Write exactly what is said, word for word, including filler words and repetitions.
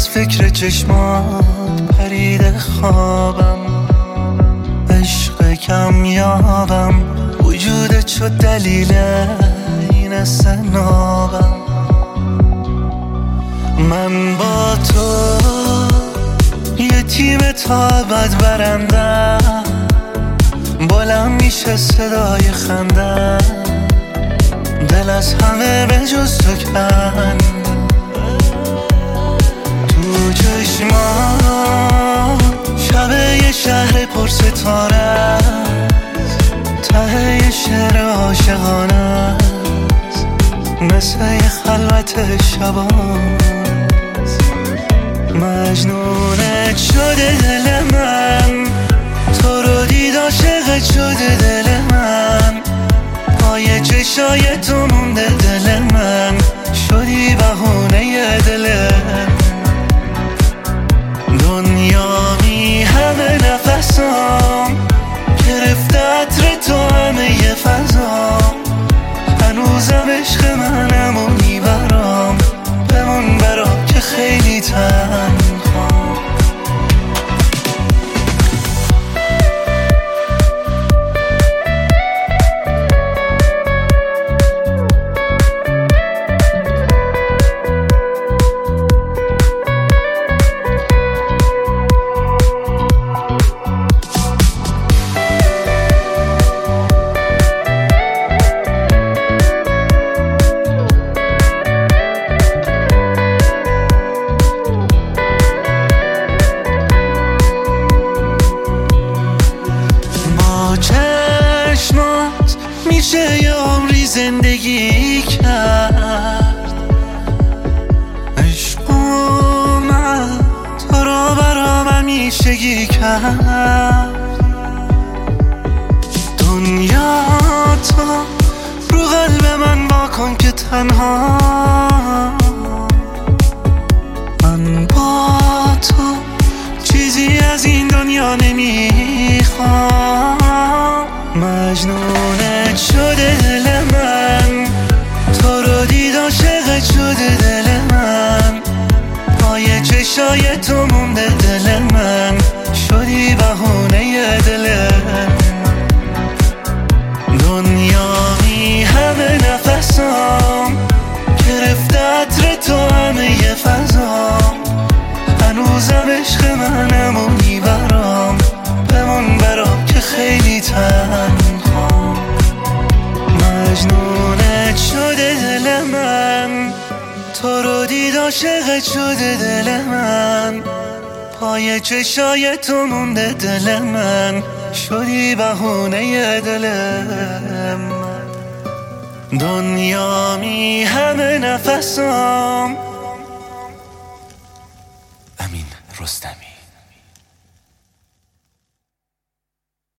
از فکر چشمات پرید خوابم، عشق کم یابم، وجودت شد دلیل این استنابم. من با تو یه تیم تا ابد برندم، بلند میشه صدای خندم، دل از همه به جز تو کن. تو چشمان شب یه شهر پر ستاره است، ته یه شعر عاشقانه است، مثل یه خلوت شباست. مجنونت شده دل من، تو رو دید عاشقت شده دل من، پای چشای تو مونده دل من، شدی بهونه دلم. دنیا می همه نفسام، گرفته عطر تو همه ی فضام، هنوزم عشق منم و میبرام، بمون برام که خیلی تنهام. چشمات میشه یه عمری زندگی کرد، عشق من تو رو برام همیشگی کرد. دنیا تو رو قلب من با کن که تنها، من با تو چیزی از این دنیا نمیخوام. مجنونت شده دل من، تو رو دید عاشقت شده دل من، پای چشای تو مونده دل من، شدی بهونه دلم. دنیا می همه نفسام، گرفته عطر تو همه ی فضام، هنوزم عشق منم و میبرام، بمون برام که خیلی تنهام. مجنونت شده دل من، تو رو دید عاشقت شده دل من، پای چشای تو مونده دل من، شدی بهونه دلم. دنیا می همه نفسام،